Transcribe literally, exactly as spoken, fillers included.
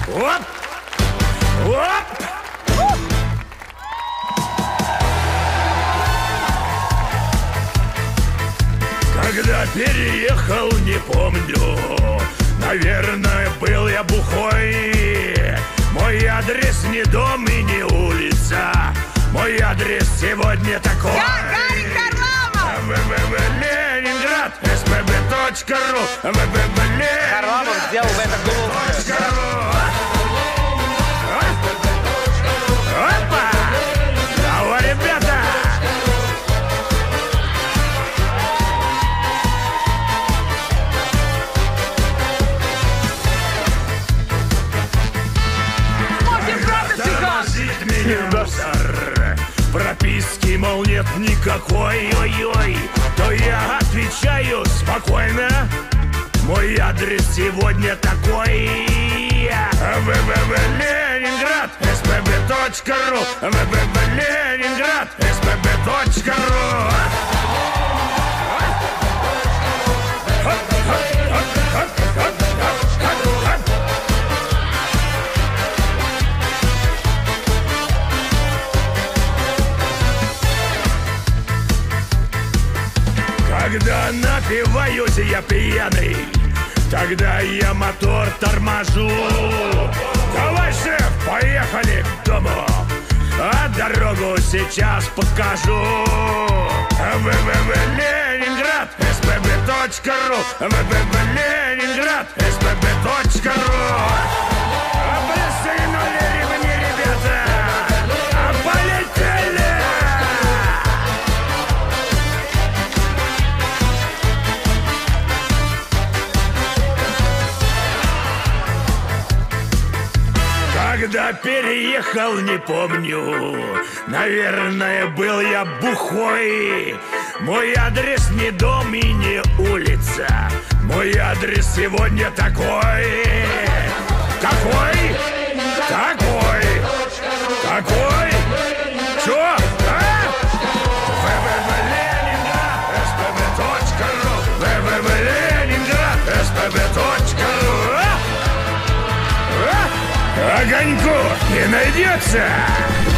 Оп! Оп! Когда переехал, не помню. Наверное, был я бухой. Мой адрес не дом и не улица. Мой адрес сегодня такой. Я Гарик Харламов! вэ вэ вэ Ленинград, эс пэ бэ точка ру. вэ вэ вэ Ленинград. Харламов сделал в этом глупость. Опа! Алло, ребята! Тормозит меня мусор. Прописки, мол, нет никакой. Ой-ой, то я отвечаю спокойно. Мой адрес сегодня такой. вэ вэ вэ Ленинград, эс пэ бэ точка ру. вэ вэ вэ Ленинград, эс пэ бэ точка ру. Когда напиваюсь я пьяный, тогда я мотор торможу. Давай, шеф, поехали к дому, а дорогу сейчас покажу. вэ вэ вэ Ленинград, эс пэ бэ точка ру. вэ вэ вэ Ленинград, эс пэ бэ точка ру. Присыгнули ремни, ребята, а полетели! Когда переехал, не помню. Наверное, был я бухой. Мой адрес не дом и не улица. Мой адрес сегодня такой. Какой? Такой. Какой? Чё? А? вэ вэ вэ Ленинград, эс пэ бэ точка ру. вэ вэ вэ Ленинград, эс пэ бэ точка ру. Огоньку не найдется.